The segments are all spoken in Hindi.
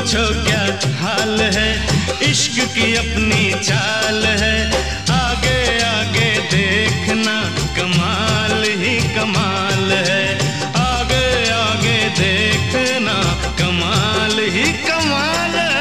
पूछो क्या हाल है, इश्क की अपनी चाल है। आगे आगे देखना कमाल ही कमाल है, आगे आगे देखना कमाल ही कमाल है।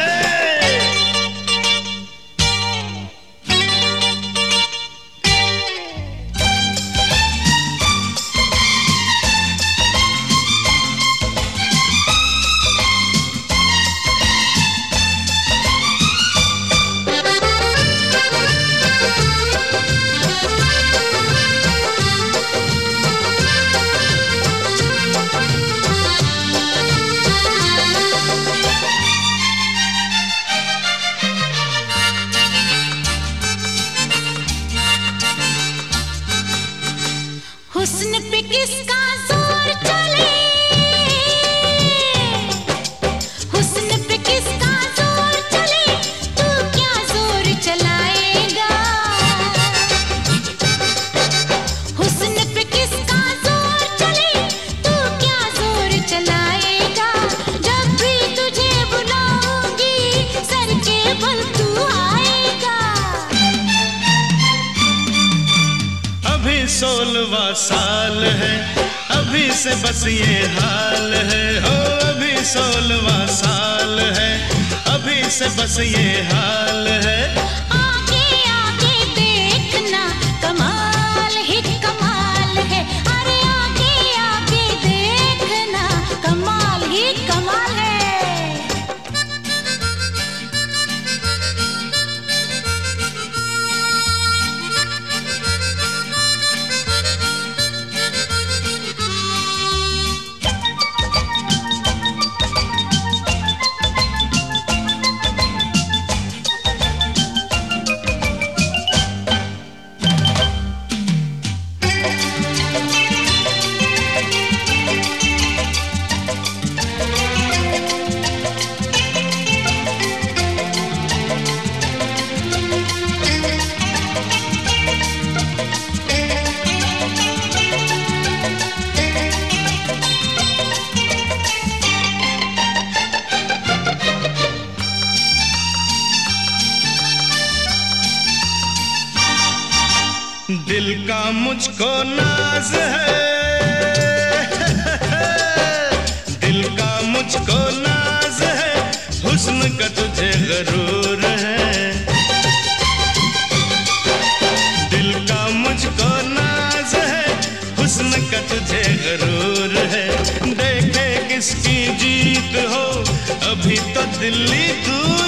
हुस्न पे किसका जोर चले, हुस्न पे किसका जोर चले, तू क्या जोर चलाएगा। हुस्न पे किसका जोर चले, तू क्या जोर चलाएगा। जब भी तुझे बुलाऊंगी सर के बल तू आएगा। अभी 16वां साल है, अभी से बस ये हाल है। हो अभी 16वां साल है, अभी से बस ये हाल है। आगे आगे देखना कमाल ही कमाल है, अरे आगे आगे देखना कमाल ही कमाल है। दिल का मुझको नाज है, दिल का मुझको नाज है, हुस्न का तुझे गरूर है। दिल का मुझको नाज है, हुस्न का तुझे गरूर है। देखे किसकी जीत हो, अभी तो दिल्ली दूर